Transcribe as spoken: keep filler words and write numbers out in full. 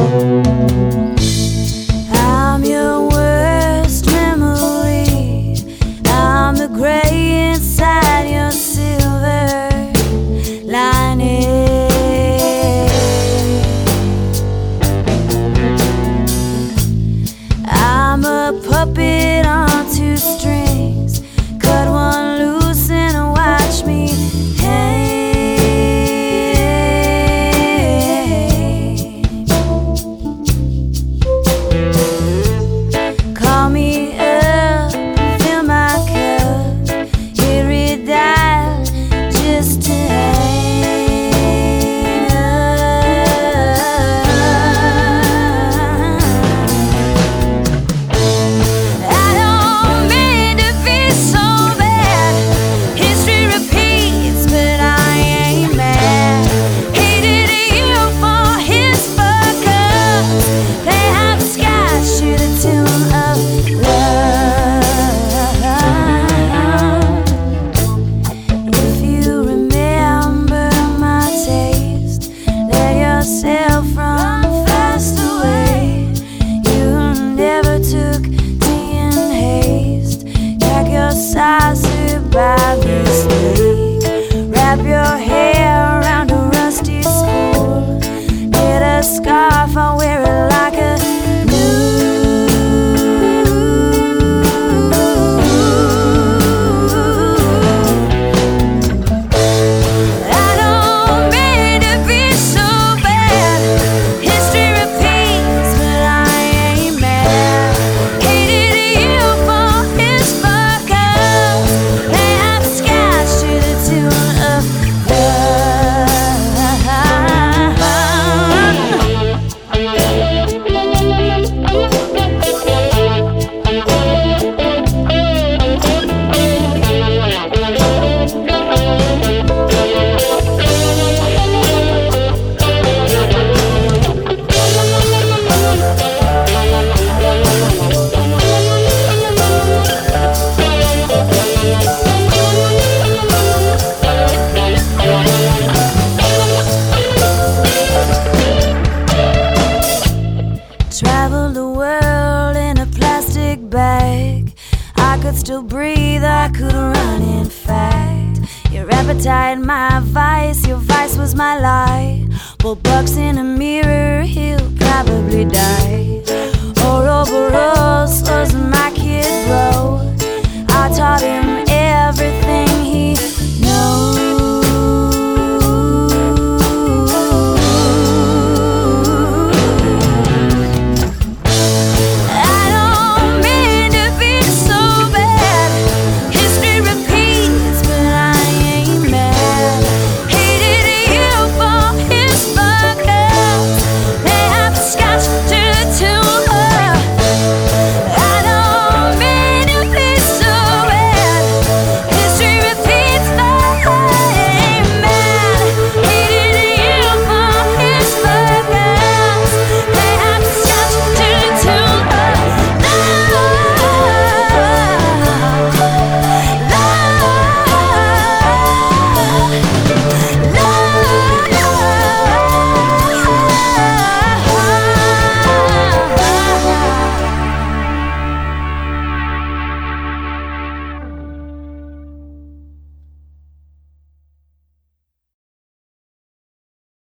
I'm your worst memory. I'm the gray inside your silver lining. I'm a puppet on two strings. Cut one loose and watch me hang. Call me up, fill my cup, hit redial just to hang up. I don't mean to be so bad. History repeats, but I ain't mad. Hated you for his fuck ups. They have scotch to the tune of love. If you remember my taste, let yourself run fast away. You never took tea in haste. Crack your saucer by mistake. Wrap your hair around a rusty spool. Get a scarf, I'll wear it like a I don't mean to be so bad. History repeats, but I ain't mad. Hated you for his fuck ups. They have scotch to the tune of travel the world in a plastic bag. I could still breathe, I could run in fact. Your appetite, my vice, your vice was my lie. Bull bucks in a mirror, hill